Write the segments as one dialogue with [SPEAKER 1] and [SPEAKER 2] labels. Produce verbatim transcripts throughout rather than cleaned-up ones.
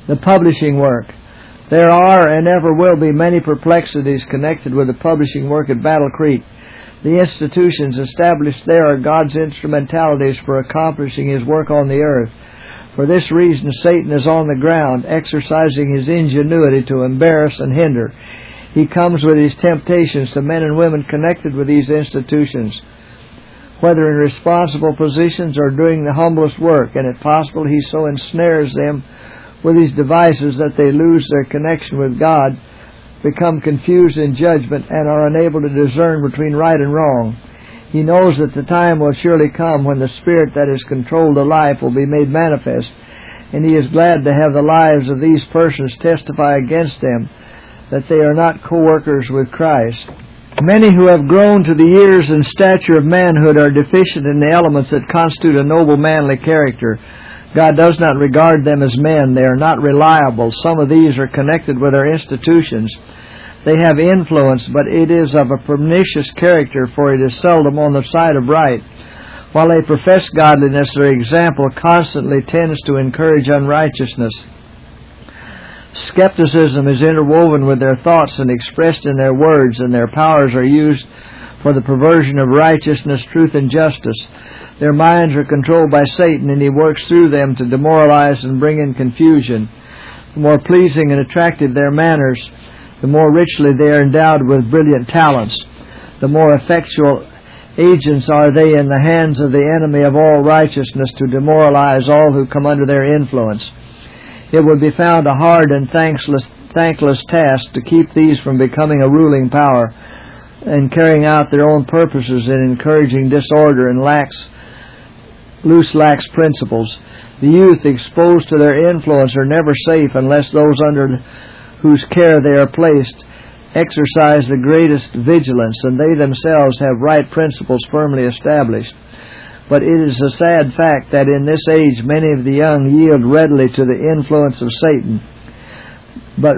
[SPEAKER 1] The publishing work. There are and ever will be many perplexities connected with the publishing work at Battle Creek. The institutions established there are God's instrumentalities for accomplishing His work on the earth. For this reason, Satan is on the ground, exercising his ingenuity to embarrass and hinder. He comes with his temptations to men and women connected with these institutions, whether in responsible positions or doing the humblest work, and if possible he so ensnares them with these devices that they lose their connection with God, become confused in judgment, and are unable to discern between right and wrong. He knows that the time will surely come when the spirit that has controlled the life will be made manifest, and he is glad to have the lives of these persons testify against them that they are not co-workers with Christ. Many who have grown to the years and stature of manhood are deficient in the elements that constitute a noble manly character. God does not regard them as men. They are not reliable. Some of these are connected with our institutions. They have influence, but it is of a pernicious character, for it is seldom on the side of right. While they profess godliness, their example constantly tends to encourage unrighteousness. Skepticism is interwoven with their thoughts and expressed in their words, and their powers are used for the perversion of righteousness, truth, and justice. Their minds are controlled by Satan, and he works through them to demoralize and bring in confusion. The more pleasing and attractive their manners, the more richly they are endowed with brilliant talents. The more effectual agents are they in the hands of the enemy of all righteousness to demoralize all who come under their influence. It would be found a hard and thankless, thankless task to keep these from becoming a ruling power and carrying out their own purposes in encouraging disorder and lax, loose lax principles. The youth exposed to their influence are never safe unless those under whose care they are placed exercise the greatest vigilance, and they themselves have right principles firmly established. But it is a sad fact that in this age many of the young yield readily to the influence of Satan, but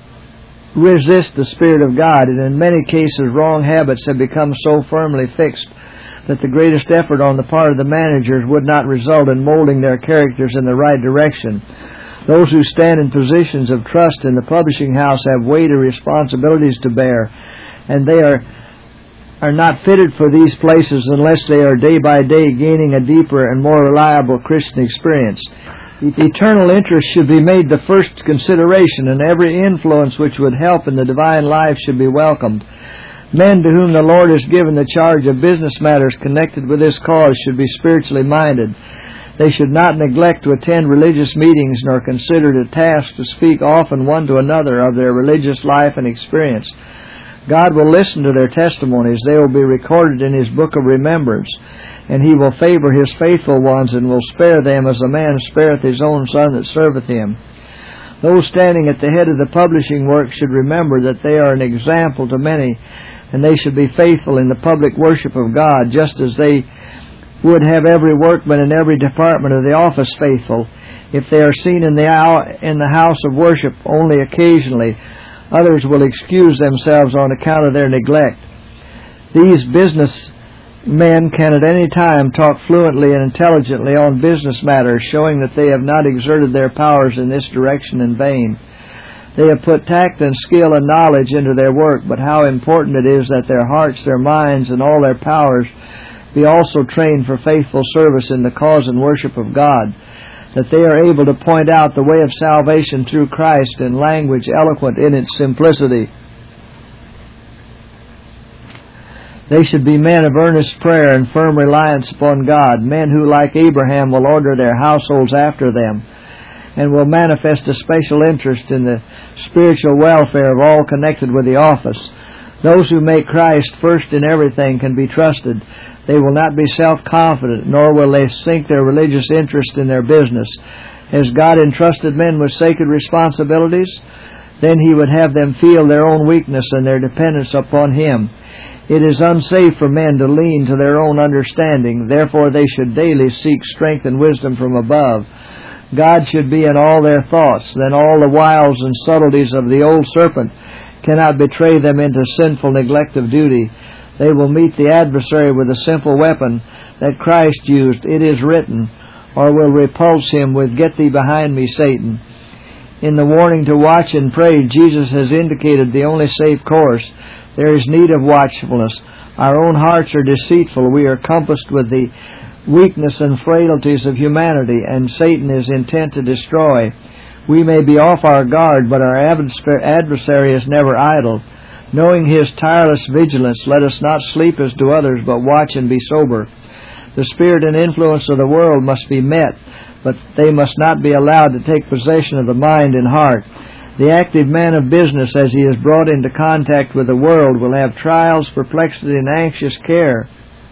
[SPEAKER 1] resist the Spirit of God, and in many cases wrong habits have become so firmly fixed that the greatest effort on the part of the managers would not result in molding their characters in the right direction. Those who stand in positions of trust in the publishing house have weighty responsibilities to bear, and they are are not fitted for these places unless they are day by day gaining a deeper and more reliable Christian experience. Eternal interest should be made the first consideration, and every influence which would help in the divine life should be welcomed. Men to whom the Lord has given the charge of business matters connected with this cause should be spiritually minded. They should not neglect to attend religious meetings, nor consider it a task to speak often one to another of their religious life and experience. God will listen to their testimonies. They will be recorded in His book of remembrance, and He will favor His faithful ones, and will spare them as a man spareth his own son that serveth him. Those standing at the head of the publishing work should remember that they are an example to many, and they should be faithful in the public worship of God, just as they would have every workman in every department of the office faithful. If they are seen in the in the house of worship only occasionally, others will excuse themselves on account of their neglect. These business men can at any time talk fluently and intelligently on business matters, showing that they have not exerted their powers in this direction in vain. They have put tact and skill and knowledge into their work, but how important it is that their hearts, their minds, and all their powers be also trained for faithful service in the cause and worship of God, that they are able to point out the way of salvation through Christ in language eloquent in its simplicity. They should be men of earnest prayer and firm reliance upon God, men who, like Abraham, will order their households after them, and will manifest a special interest in the spiritual welfare of all connected with the office. Those who make Christ first in everything can be trusted. They will not be self-confident, nor will they sink their religious interest in their business. Has God entrusted men with sacred responsibilities? Then He would have them feel their own weakness and their dependence upon Him. It is unsafe for men to lean to their own understanding. Therefore they should daily seek strength and wisdom from above. God should be in all their thoughts. Then all the wiles and subtleties of the old serpent cannot betray them into sinful neglect of duty. They will meet the adversary with a simple weapon that Christ used, "It is written," or will repulse him with, "Get thee behind me, Satan." In the warning to watch and pray, Jesus has indicated the only safe course. There is need of watchfulness. Our own hearts are deceitful. We are compassed with the weakness and frailties of humanity, and Satan is intent to destroy. We may be off our guard, but our adversary is never idle. Knowing his tireless vigilance, let us not sleep as do others, but watch and be sober. The spirit and influence of the world must be met, but they must not be allowed to take possession of the mind and heart. The active man of business, as he is brought into contact with the world, will have trials, perplexity, and anxious care.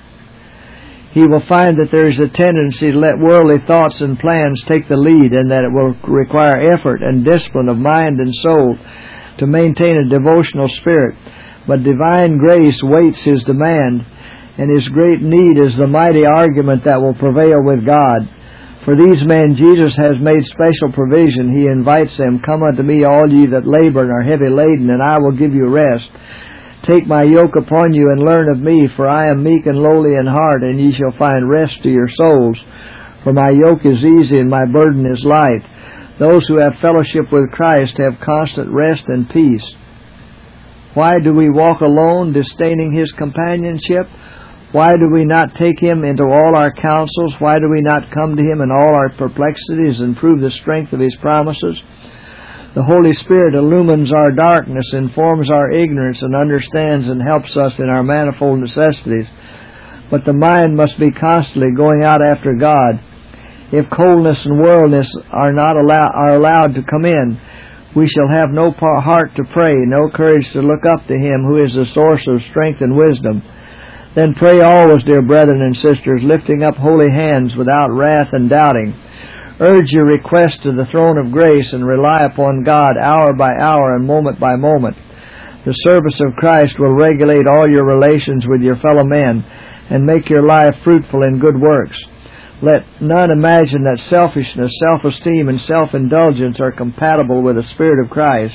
[SPEAKER 1] He will find that there is a tendency to let worldly thoughts and plans take the lead, and that it will require effort and discipline of mind and soul to maintain a devotional spirit. But divine grace waits his demand, and his great need is the mighty argument that will prevail with God. For these men Jesus has made special provision. He invites them, "Come unto me, all ye that labor and are heavy laden, and I will give you rest. Take my yoke upon you and learn of me, for I am meek and lowly in heart, and ye shall find rest to your souls. For my yoke is easy and my burden is light." Those who have fellowship with Christ have constant rest and peace. Why do we walk alone, disdaining his companionship? Why do we not take him into all our counsels? Why do we not come to him in all our perplexities and prove the strength of his promises? The Holy Spirit illumines our darkness, informs our ignorance, and understands and helps us in our manifold necessities. But the mind must be constantly going out after God. If coldness and worldliness are not allow, are allowed to come in, we shall have no heart to pray, no courage to look up to him who is the source of strength and wisdom. Then pray always, dear brethren and sisters, lifting up holy hands without wrath and doubting. Urge your request to the throne of grace and rely upon God hour by hour and moment by moment. The service of Christ will regulate all your relations with your fellow men and make your life fruitful in good works. Let none imagine that selfishness, self-esteem, and self-indulgence are compatible with the Spirit of Christ.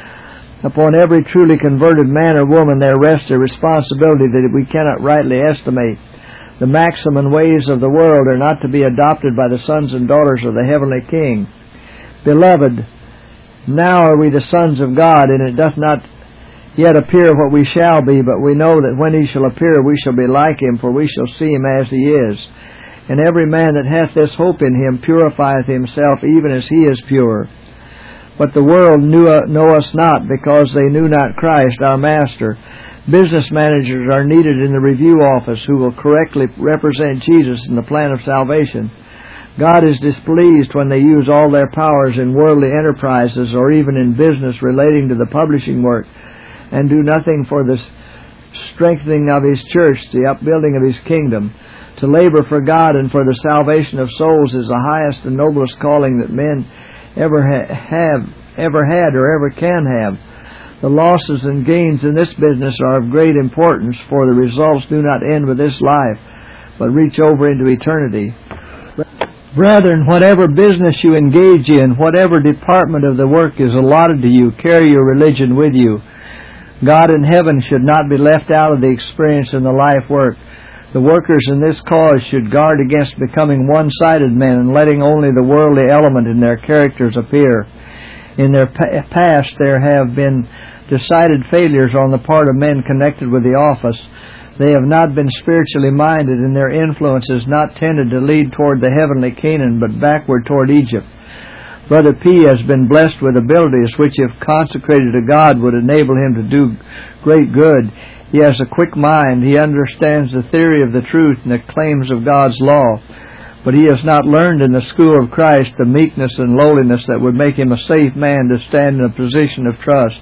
[SPEAKER 1] Upon every truly converted man or woman there rests a responsibility that we cannot rightly estimate. The maxim and ways of the world are not to be adopted by the sons and daughters of the heavenly King. Beloved, now are we the sons of God, and it doth not yet appear what we shall be, but we know that when he shall appear we shall be like him, for we shall see him as he is. And every man that hath this hope in him purifieth himself even as he is pure. But the world knew, uh, know us not, because they knew not Christ, our Master. Business managers are needed in the review office who will correctly represent Jesus in the plan of salvation. God is displeased when they use all their powers in worldly enterprises or even in business relating to the publishing work and do nothing for the strengthening of his church, the upbuilding of his kingdom. To labor for God and for the salvation of souls is the highest and noblest calling that men ever ha- have, ever had, or ever can have. The losses and gains in this business are of great importance, for the results do not end with this life, but reach over into eternity. Brethren, whatever business you engage in, whatever department of the work is allotted to you, carry your religion with you. God in heaven should not be left out of the experience in the life work. The workers in this cause should guard against becoming one-sided men and letting only the worldly element in their characters appear. In their past there have been decided failures on the part of men connected with the office. They have not been spiritually minded, and their influence has not tended to lead toward the heavenly Canaan, but backward toward Egypt. Brother P. has been blessed with abilities which, if consecrated to God, would enable him to do great good. He has a quick mind. He understands the theory of the truth and the claims of God's law. But he has not learned in the school of Christ the meekness and lowliness that would make him a safe man to stand in a position of trust.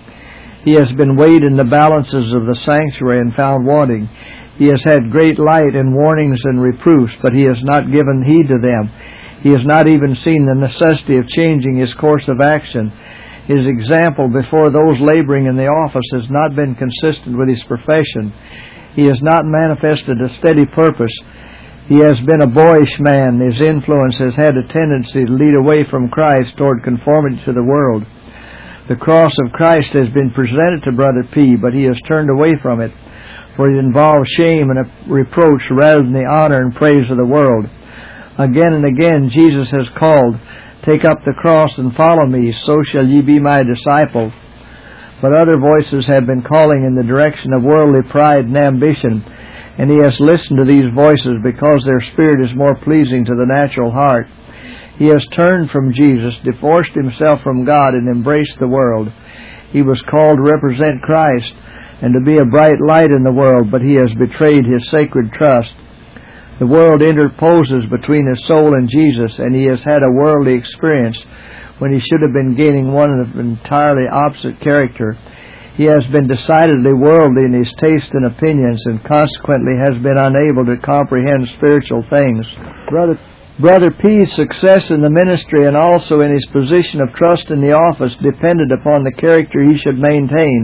[SPEAKER 1] He has been weighed in the balances of the sanctuary and found wanting. He has had great light in warnings and reproofs, but he has not given heed to them. He has not even seen the necessity of changing his course of action. His example before those laboring in the office has not been consistent with his profession. He has not manifested a steady purpose. He has been a boyish man. His influence has had a tendency to lead away from Christ toward conformity to the world. The cross of Christ has been presented to Brother P., but he has turned away from it, for it involves shame and a reproach rather than the honor and praise of the world. Again and again Jesus has called, Take up the cross and follow me, so shall ye be my disciples. But other voices have been calling in the direction of worldly pride and ambition, and he has listened to these voices because their spirit is more pleasing to the natural heart. He has turned from Jesus, divorced himself from God, and embraced the world. He was called to represent Christ and to be a bright light in the world, but he has betrayed his sacred trust. The world interposes between his soul and Jesus, and he has had a worldly experience when he should have been gaining one of entirely opposite character. He has been decidedly worldly in his taste and opinions, and consequently has been unable to comprehend spiritual things. Brother, Brother P's success in the ministry and also in his position of trust in the office depended upon the character he should maintain.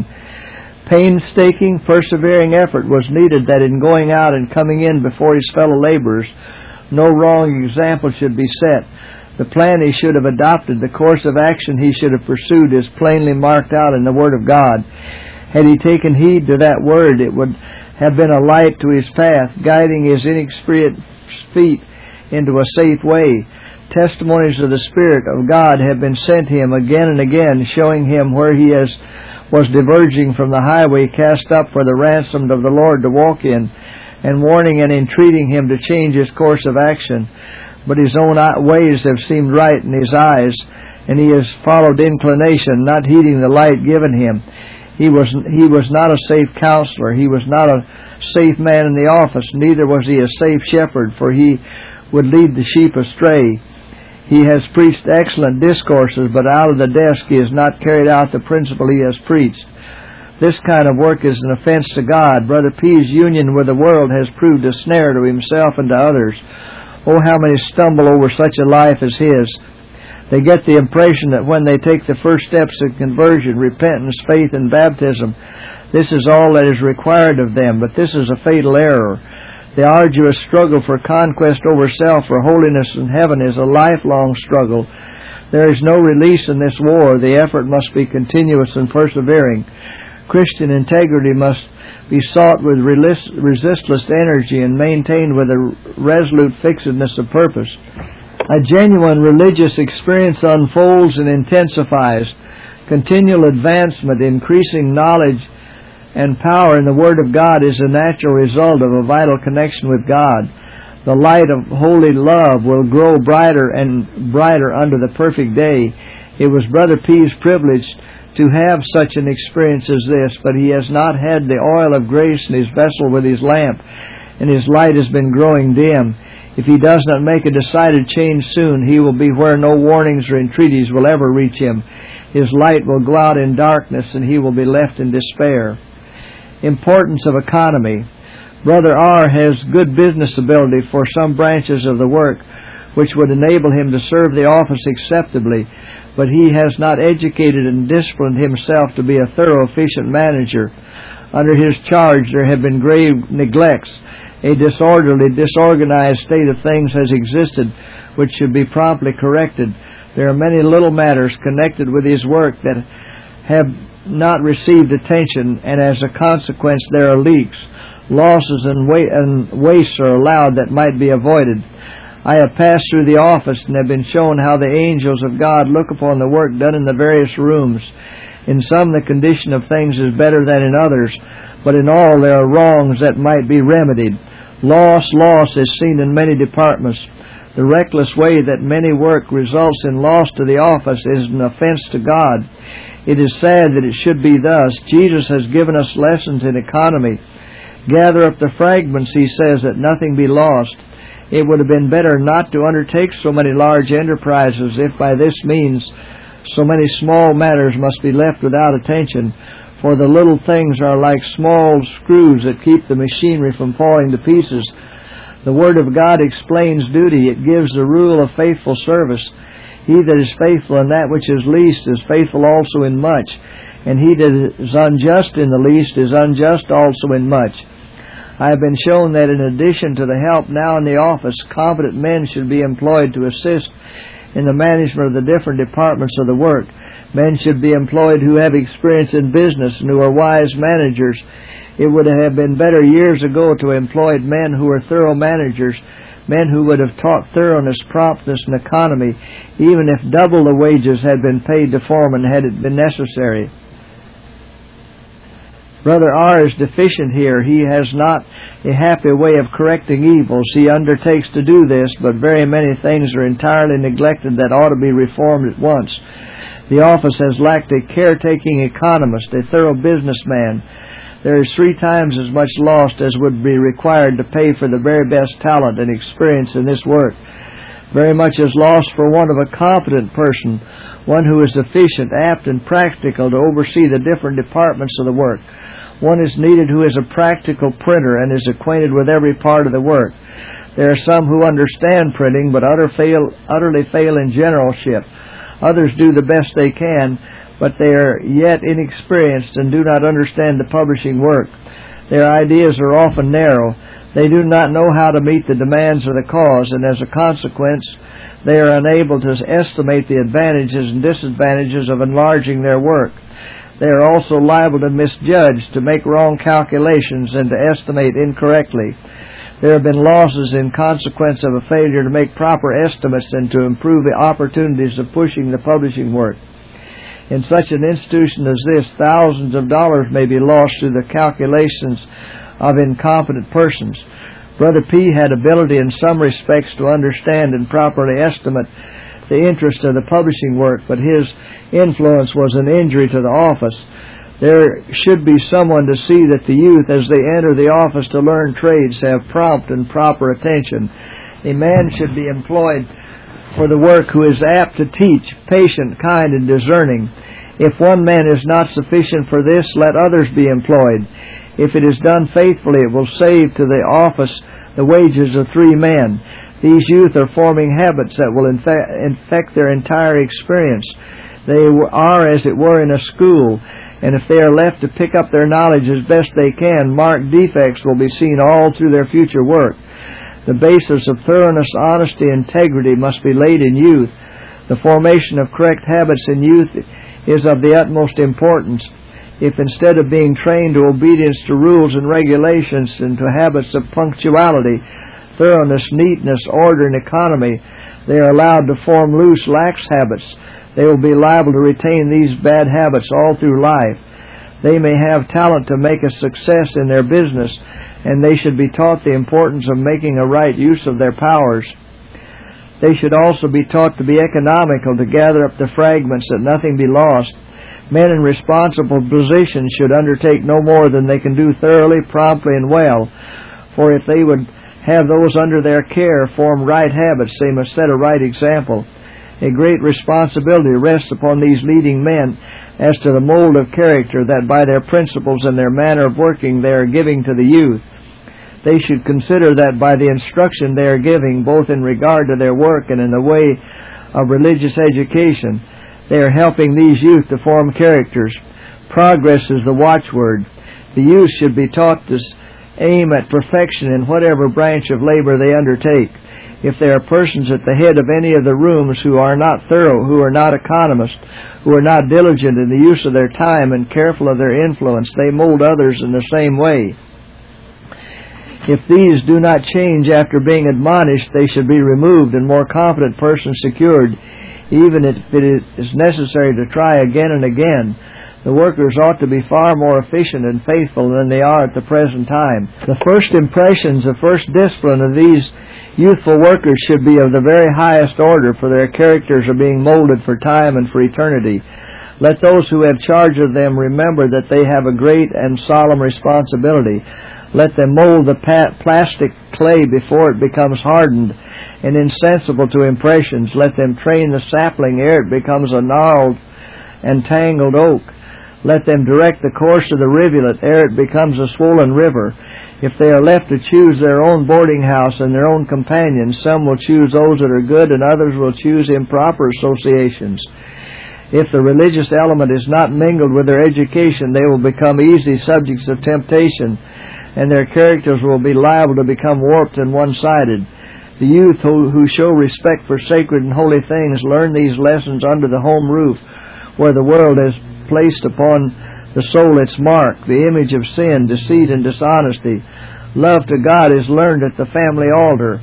[SPEAKER 1] Painstaking, persevering effort was needed that in going out and coming in before his fellow laborers, no wrong example should be set. The plan he should have adopted, the course of action he should have pursued, is plainly marked out in the Word of God. Had he taken heed to that Word, it would have been a light to his path, guiding his inexperienced feet into a safe way. Testimonies of the Spirit of God have been sent him again and again, showing him where he has, was diverging from the highway cast up for the ransomed of the Lord to walk in, and warning and entreating him to change his course of action. But his own ways have seemed right in his eyes, and he has followed inclination, not heeding the light given him. He was he was not a safe counselor. He was not a safe man in the office. Neither was he a safe shepherd, for he would lead the sheep astray. He has preached excellent discourses, but out of the desk he has not carried out the principle he has preached. This kind of work is an offense to God. Brother P's union with the world has proved a snare to himself and to others. Oh, how many stumble over such a life as his. They get the impression that when they take the first steps of conversion, repentance, faith, and baptism, this is all that is required of them, but this is a fatal error. The arduous struggle for conquest over self, for holiness in heaven, is a lifelong struggle. There is no release in this war. The effort must be continuous and persevering. Christian integrity must be sought with resistless energy and maintained with a resolute fixedness of purpose. A genuine religious experience unfolds and intensifies. Continual advancement, increasing knowledge, and power in the Word of God is a natural result of a vital connection with God. The light of holy love will grow brighter and brighter under the perfect day. It was Brother P's privilege to have such an experience as this, but he has not had the oil of grace in his vessel with his lamp, and his light has been growing dim. If he does not make a decided change soon, he will be where no warnings or entreaties will ever reach him. His light will go out in darkness, and he will be left in despair. Importance of economy. Brother R. has good business ability for some branches of the work, which would enable him to serve the office acceptably, but he has not educated and disciplined himself to be a thorough, efficient manager. Under his charge there have been grave neglects. A disorderly, disorganized state of things has existed, which should be promptly corrected. There are many little matters connected with his work that have not received attention, and as a consequence there are leaks. Losses and, wa- and wastes are allowed that might be avoided. I have passed through the office and have been shown how the angels of God look upon the work done in the various rooms. In some the condition of things is better than in others, but in all there are wrongs that might be remedied. Loss, loss is seen in many departments. The reckless way that many work results in loss to the office is an offense to God. It is sad that it should be thus. Jesus has given us lessons in economy. Gather up the fragments, he says, that nothing be lost. It would have been better not to undertake so many large enterprises if by this means so many small matters must be left without attention, for the little things are like small screws that keep the machinery from falling to pieces. The Word of God explains duty. It gives the rule of faithful service. He that is faithful in that which is least is faithful also in much, and he that is unjust in the least is unjust also in much. I have been shown that in addition to the help now in the office, competent men should be employed to assist in the management of the different departments of the work. Men should be employed who have experience in business and who are wise managers. It would have been better years ago to employ men who are thorough managers, men who would have taught thoroughness, promptness, and economy, even if double the wages had been paid to foremen had it been necessary. Brother R. is deficient here. He has not a happy way of correcting evils. He undertakes to do this, but very many things are entirely neglected that ought to be reformed at once. The office has lacked a caretaking economist, a thorough businessman. There is three times as much lost as would be required to pay for the very best talent and experience in this work. Very much is lost for want of a competent person, one who is efficient, apt, and practical to oversee the different departments of the work. One is needed who is a practical printer and is acquainted with every part of the work. There are some who understand printing, but utter fail, utterly fail in generalship. Others do the best they can, but they are yet inexperienced and do not understand the publishing work. Their ideas are often narrow. They do not know how to meet the demands of the cause, and as a consequence, they are unable to estimate the advantages and disadvantages of enlarging their work. They are also liable to misjudge, to make wrong calculations, and to estimate incorrectly. There have been losses in consequence of a failure to make proper estimates and to improve the opportunities of pushing the publishing work. In such an institution as this, thousands of dollars may be lost through the calculations of incompetent persons. Brother P. had ability in some respects to understand and properly estimate the interest of the publishing work, but his influence was an injury to the office. There should be someone to see that the youth, as they enter the office to learn trades, have prompt and proper attention. A man should be employed for the work who is apt to teach, patient, kind, and discerning. If one man is not sufficient for this, let others be employed. If it is done faithfully, it will save to the office the wages of three men. These youth are forming habits that will infect their entire experience. They are, as it were, in a school, and if they are left to pick up their knowledge as best they can, marked defects will be seen all through their future work. The basis of thoroughness, honesty, and integrity must be laid in youth. The formation of correct habits in youth is of the utmost importance. If instead of being trained to obedience to rules and regulations and to habits of punctuality, thoroughness, neatness, order, and economy, they are allowed to form loose, lax habits, they will be liable to retain these bad habits all through life. They may have talent to make a success in their business, and they should be taught the importance of making a right use of their powers. They should also be taught to be economical, to gather up the fragments, that nothing be lost. Men in responsible positions should undertake no more than they can do thoroughly, promptly, and well, for if they would have those under their care form right habits, they must set a right example. A great responsibility rests upon these leading men as to the mold of character that by their principles and their manner of working they are giving to the youth. They should consider that by the instruction they are giving, both in regard to their work and in the way of religious education, they are helping these youth to form characters. Progress is the watchword. The youth should be taught to aim at perfection in whatever branch of labor they undertake. If there are persons at the head of any of the rooms who are not thorough, who are not economists, who are not diligent in the use of their time and careful of their influence, they mold others in the same way. If these do not change after being admonished, they should be removed and more competent persons secured, even if it is necessary to try again and again. The workers ought to be far more efficient and faithful than they are at the present time. The first impressions, the first discipline of these youthful workers should be of the very highest order, for their characters are being molded for time and for eternity. Let those who have charge of them remember that they have a great and solemn responsibility. Let them mold the plastic clay before it becomes hardened and insensible to impressions. Let them train the sapling ere it becomes a gnarled and tangled oak. Let them direct the course of the rivulet ere it becomes a swollen river. If they are left to choose their own boarding house and their own companions, some will choose those that are good and others will choose improper associations. If the religious element is not mingled with their education, they will become easy subjects of temptation, and their characters will be liable to become warped and one-sided. The youth who, who show respect for sacred and holy things learn these lessons under the home roof, where the world has placed upon the soul its mark, the image of sin, deceit, and dishonesty. Love to God is learned at the family altar.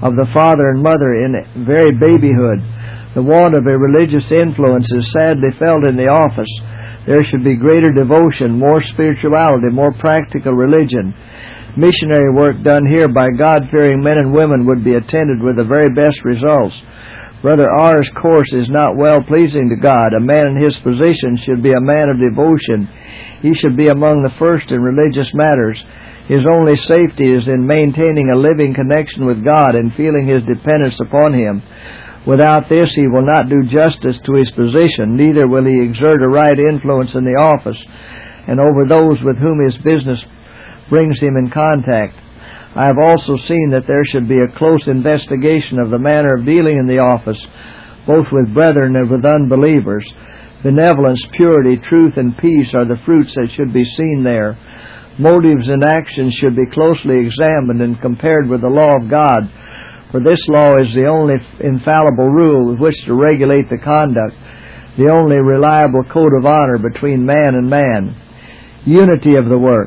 [SPEAKER 1] of the father and mother in very babyhood. The want of a religious influence is sadly felt in the office. There should be greater devotion, more spirituality, more practical religion. Missionary work done here by God-fearing men and women would be attended with the very best results. Brother R's course is not well pleasing to God. A man in his position should be a man of devotion. He should be among the first in religious matters. His only safety is in maintaining a living connection with God and feeling his dependence upon Him. Without this, he will not do justice to his position, neither will he exert a right influence in the office and over those with whom his business brings him in contact. I have also seen that there should be a close investigation of the manner of dealing in the office, both with brethren and with unbelievers. Benevolence, purity, truth, and peace are the fruits that should be seen there. Motives and actions should be closely examined and compared with the law of God, for this law is the only infallible rule with which to regulate the conduct, the only reliable code of honor between man and man. Unity of the work.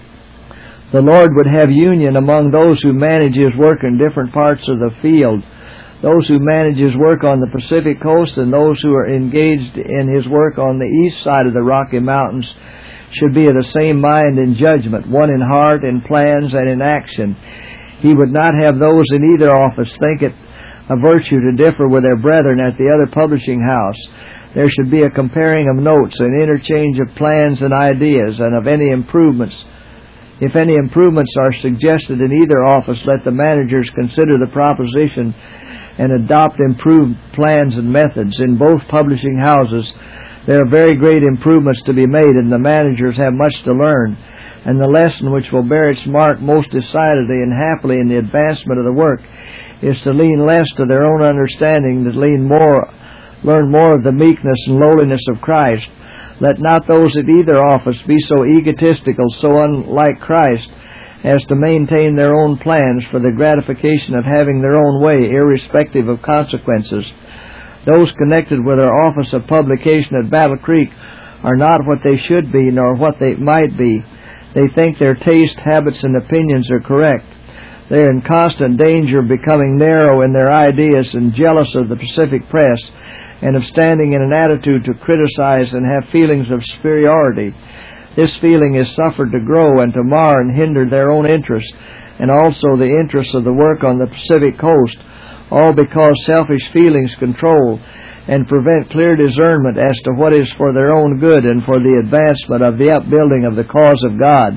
[SPEAKER 1] The Lord would have union among those who manage His work in different parts of the field, those who manage His work on the Pacific coast and those who are engaged in His work on the east side of the Rocky Mountains should be of the same mind in judgment, one in heart, in plans, and in action. He would not have those in either office think it a virtue to differ with their brethren at the other publishing house. There should be a comparing of notes, an interchange of plans and ideas, and of any improvements. If any improvements are suggested in either office, let the managers consider the proposition and adopt improved plans and methods. In both publishing houses, there are very great improvements to be made, and the managers have much to learn. And the lesson which will bear its mark most decidedly and happily in the advancement of the work is to lean less to their own understanding, to lean more, learn more of the meekness and lowliness of Christ. Let not those at either office be so egotistical, so unlike Christ, as to maintain their own plans for the gratification of having their own way, irrespective of consequences. Those connected with our office of publication at Battle Creek are not what they should be, nor what they might be. They think their taste, habits, and opinions are correct. They are in constant danger of becoming narrow in their ideas and jealous of the Pacific Press, and of standing in an attitude to criticize and have feelings of superiority. This feeling is suffered to grow and to mar and hinder their own interests, and also the interests of the work on the Pacific coast, all because selfish feelings control and prevent clear discernment as to what is for their own good and for the advancement of the upbuilding of the cause of God.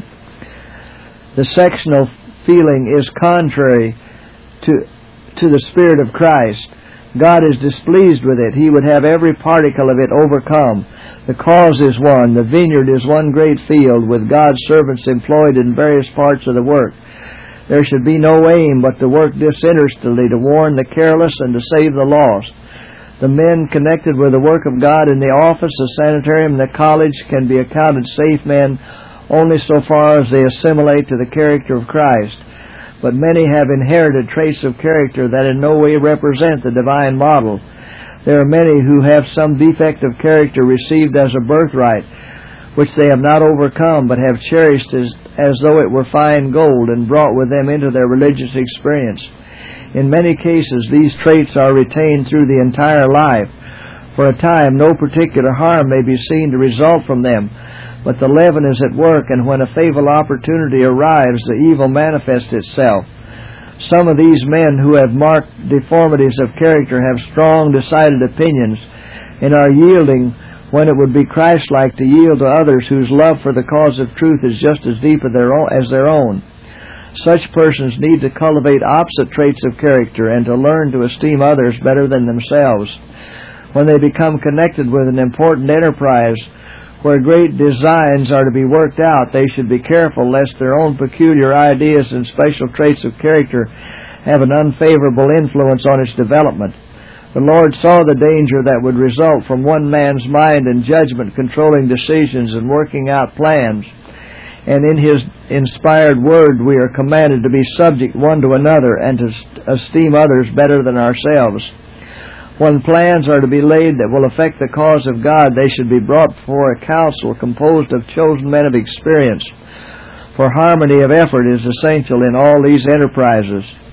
[SPEAKER 1] The sectional feeling is contrary to, to the Spirit of Christ. God is displeased with it. He would have every particle of it overcome. The cause is one. The vineyard is one great field, with God's servants employed in various parts of the work. There should be no aim but to work disinterestedly, to warn the careless and to save the lost. The men connected with the work of God in the office, the sanitarium, and the college can be accounted safe men only so far as they assimilate to the character of Christ. But many have inherited traits of character that in no way represent the divine model. There are many who have some defect of character received as a birthright, which they have not overcome, but have cherished as, as though it were fine gold, and brought with them into their religious experience. In many cases, these traits are retained through the entire life. For a time, no particular harm may be seen to result from them, but the leaven is at work, and when a favorable opportunity arrives, the evil manifests itself. Some of these men who have marked deformities of character have strong, decided opinions, and are yielding when it would be Christ-like to yield to others whose love for the cause of truth is just as deep as their own. As their own. Such persons need to cultivate opposite traits of character and to learn to esteem others better than themselves. When they become connected with an important enterprise where great designs are to be worked out, they should be careful lest their own peculiar ideas and special traits of character have an unfavorable influence on its development. The Lord saw the danger that would result from one man's mind and judgment controlling decisions and working out plans. And in His inspired Word we are commanded to be subject one to another and to esteem others better than ourselves. When plans are to be laid that will affect the cause of God, they should be brought before a council composed of chosen men of experience, for harmony of effort is essential in all these enterprises.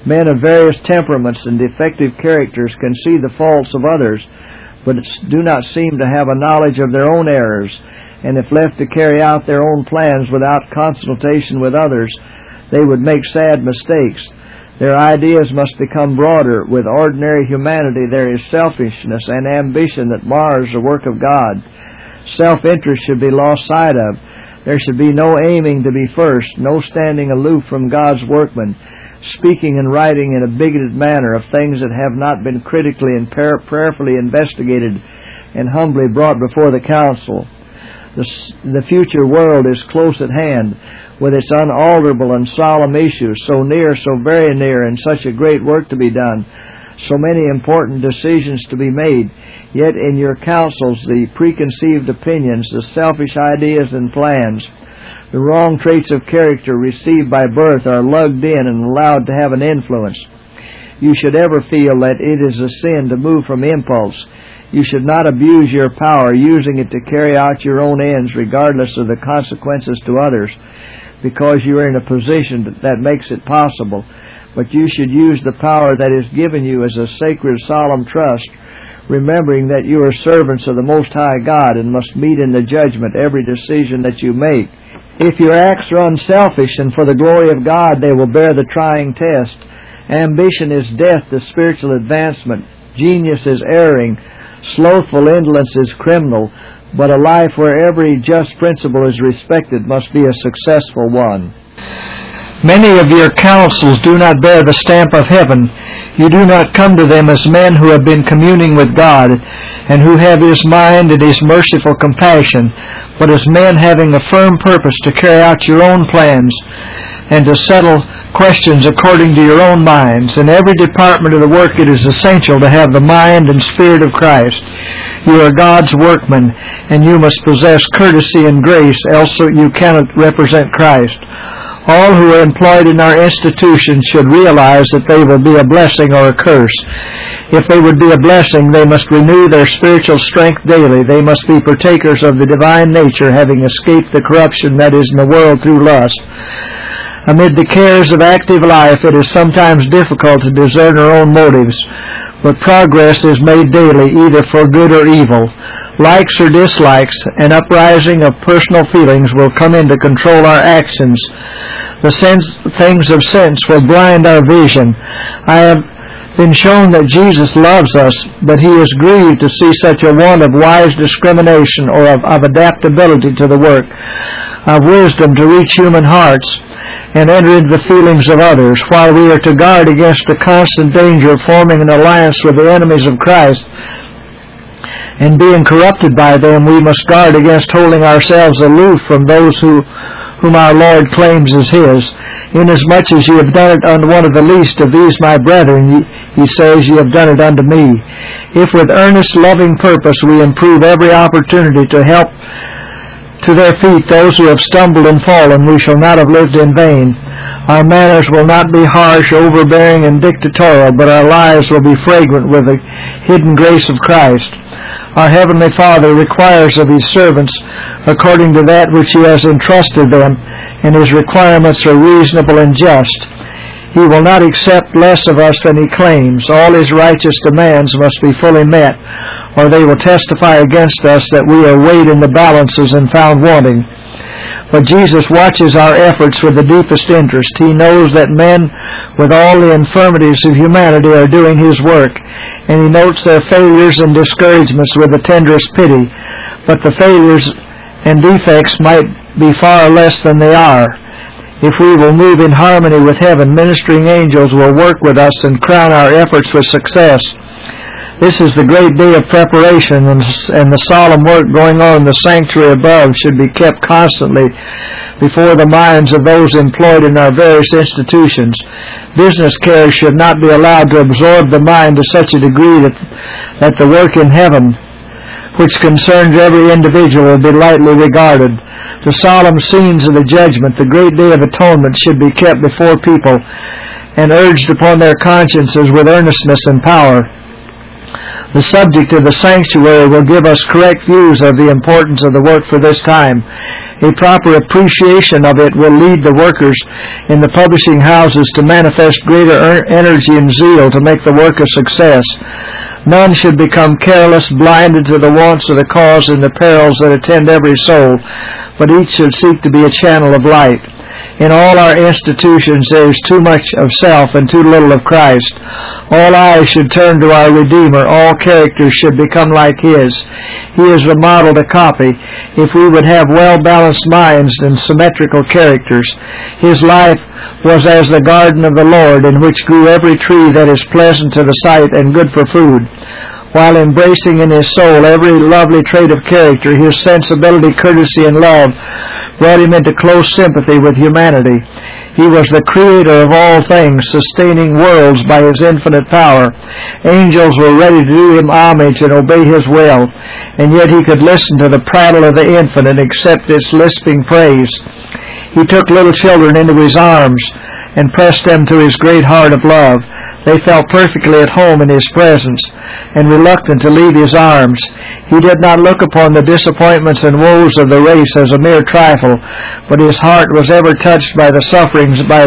[SPEAKER 1] Men of various temperaments and defective characters can see the faults of others, but do not seem to have a knowledge of their own errors, and if left to carry out their own plans without consultation with others, they would make sad mistakes. Their ideas must become broader. With ordinary humanity there is selfishness and ambition that mars the work of God. Self-interest should be lost sight of. There should be no aiming to be first, no standing aloof from God's workmen, speaking and writing in a bigoted manner of things that have not been critically and prayerfully investigated and humbly brought before the council. The, the future world is close at hand, with its unalterable and solemn issues, so near, so very near, and such a great work to be done, so many important decisions to be made. Yet in your councils the preconceived opinions, the selfish ideas and plans, the wrong traits of character received by birth are lugged in and allowed to have an influence. You should ever feel that it is a sin to move from impulse. You should not abuse your power, using it to carry out your own ends regardless of the consequences to others, because you are in a position that makes it possible. But you should use the power that is given you as a sacred, solemn trust, remembering that you are servants of the Most High God and must meet in the judgment every decision that you make. If your acts are unselfish and for the glory of God, they will bear the trying test. Ambition is death to spiritual advancement. Genius is erring. Slothful indolence is criminal. But a life where every just principle is respected must be a successful one. Many of your counsels do not bear the stamp of heaven. You do not come to them as men who have been communing with God, and who have His mind and His merciful compassion, but as men having a firm purpose to carry out your own plans, and to settle questions according to your own minds. In every department of the work it is essential to have the mind and spirit of Christ. You are God's workmen, and you must possess courtesy and grace, else you cannot represent Christ. All who are employed in our institutions should realize that they will be a blessing or a curse. If they would be a blessing, they must renew their spiritual strength daily. They must be partakers of the divine nature, having escaped the corruption that is in the world through lust. Amid the cares of active life, it is sometimes difficult to discern our own motives, but progress is made daily, either for good or evil. Likes or dislikes, an uprising of personal feelings will come in to control our actions. The sense, things of sense will blind our vision. I have been shown that Jesus loves us, but He is grieved to see such a want of wise discrimination or of, of adaptability to the work, of wisdom to reach human hearts and enter into the feelings of others, while we are to guard against the constant danger of forming an alliance with the enemies of Christ and being corrupted by them. We must guard against holding ourselves aloof from those who whom our Lord claims as His. Inasmuch as you have done it unto one of the least of these my brethren, ye, He says, ye have done it unto me. If with earnest loving purpose we improve every opportunity to help to their feet those who have stumbled and fallen, we shall not have lived in vain. Our manners will not be harsh, overbearing, and dictatorial, but our lives will be fragrant with the hidden grace of Christ. Our Heavenly Father requires of His servants according to that which He has entrusted them, and His requirements are reasonable and just. He will not accept less of us than He claims. All His righteous demands must be fully met, or they will testify against us that we are weighed in the balances and found wanting. But Jesus watches our efforts with the deepest interest. He knows that men with all the infirmities of humanity are doing His work, and He notes their failures and discouragements with the tenderest pity. But the failures and defects might be far less than they are. If we will move in harmony with heaven, ministering angels will work with us and crown our efforts with success. This is the great day of preparation, and, and the solemn work going on in the sanctuary above should be kept constantly before the minds of those employed in our various institutions. Business cares should not be allowed to absorb the mind to such a degree that, that the work in heaven, which concerns every individual, will be lightly regarded. The solemn scenes of the judgment, the great day of atonement, should be kept before people and urged upon their consciences with earnestness and power. The subject of the sanctuary will give us correct views of the importance of the work for this time. A proper appreciation of it will lead the workers in the publishing houses to manifest greater energy and zeal to make the work a success. None should become careless, blinded to the wants of the cause and the perils that attend every soul, but each should seek to be a channel of light. In all our institutions there is too much of self and too little of Christ. All eyes should turn to our Redeemer. All characters should become like His. He is the model to copy if we would have well-balanced minds and symmetrical characters. His life was as the garden of the Lord, in which grew every tree that is pleasant to the sight and good for food. While embracing in his soul every lovely trait of character, his sensibility, courtesy, and love brought him into close sympathy with humanity. He was the creator of all things, sustaining worlds by his infinite power. Angels were ready to do him homage and obey his will, and yet he could listen to the prattle of the infant and accept its lisping praise. He took little children into his arms and pressed them to his great heart of love. They felt perfectly at home in his presence and reluctant to leave his arms. He did not look upon the disappointments and woes of the race as a mere trifle, but his heart was ever touched by the sufferings by,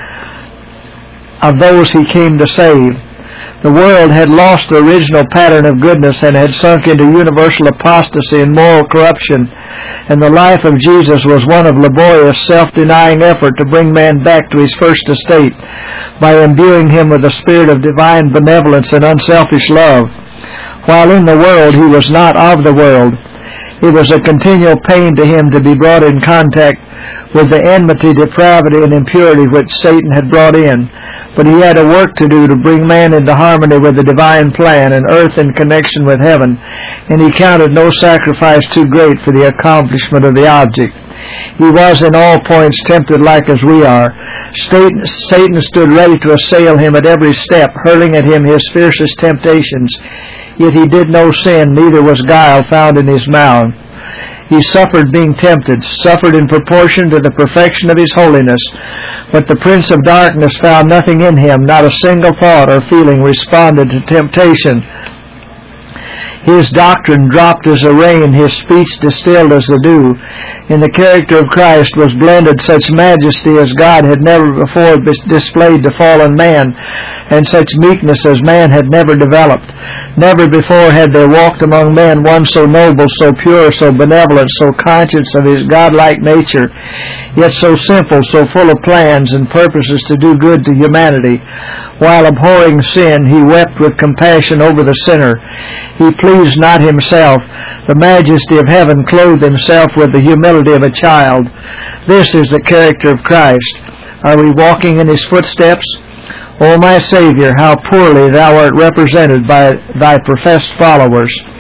[SPEAKER 1] of those he came to save. The world had lost the original pattern of goodness and had sunk into universal apostasy and moral corruption, and the life of Jesus was one of laborious, self-denying effort to bring man back to his first estate by imbuing him with the spirit of divine benevolence and unselfish love. While in the world, he was not of the world. It was a continual pain to him to be brought in contact with the enmity, depravity, and impurity which Satan had brought in. But he had a work to do to bring man into harmony with the divine plan and earth in connection with heaven, and he counted no sacrifice too great for the accomplishment of the object. He was in all points tempted like as we are. Satan, Satan stood ready to assail him at every step, hurling at him his fiercest temptations. Yet he did no sin, neither was guile found in his mouth. He suffered being tempted, suffered in proportion to the perfection of his holiness. But the prince of darkness found nothing in him, not a single thought or feeling responded to temptation. His doctrine dropped as a rain, his speech distilled as the dew. In the character of Christ was blended such majesty as God had never before displayed to fallen man, and such meekness as man had never developed. Never before had there walked among men one so noble, so pure, so benevolent, so conscious of his godlike nature, yet so simple, so full of plans and purposes to do good to humanity. While abhorring sin, he wept with compassion over the sinner. He pleased not himself. The majesty of heaven clothed himself with the humility of a child. This is the character of Christ. Are we walking in his footsteps? O my Savior, how poorly thou art represented by thy professed followers.